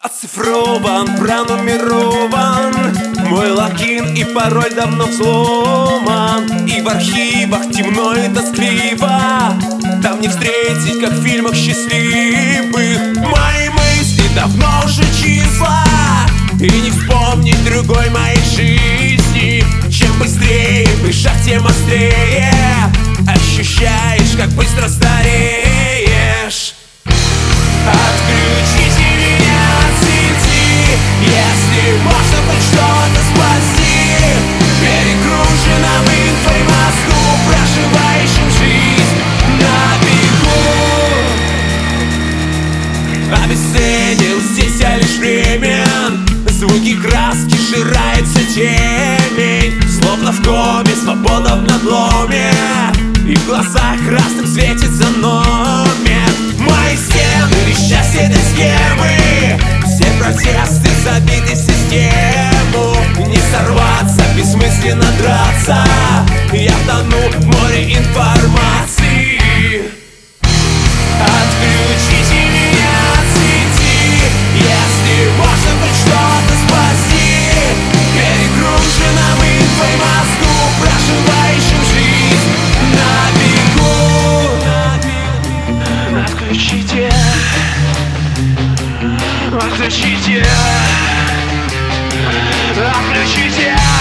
Оцифрован, пронумерован мой логин и пароль давно взломан. И в архивах темно и тоскливо, там не встретить, как в фильмах счастливых. Мои мысли давно уже числа, и не вспомнить другой моей жизни. Чем быстрее дышать, тем острее ощущаешь, как быстро стареешь. Отключите меня от сети, если можно хоть что-то спасти. Перегруженным инфой мозгу, проживающим жизнь на бегу. Обесценил здесь я лишь времен, звуки краски, сжирается темень. Словно в коме, свобода в надломе, и в глазах красным светится номер. Мои стены лишь часть этой схемы, все протесты забиты в систему. Не сорваться, бессмысленно драться, я тону в море информации. Отключите меня от сети, если можно хоть что-то спасти. Перегруженным инфой мозгу, проживающим жизнь на бегу. Отключите, отключите, отключите.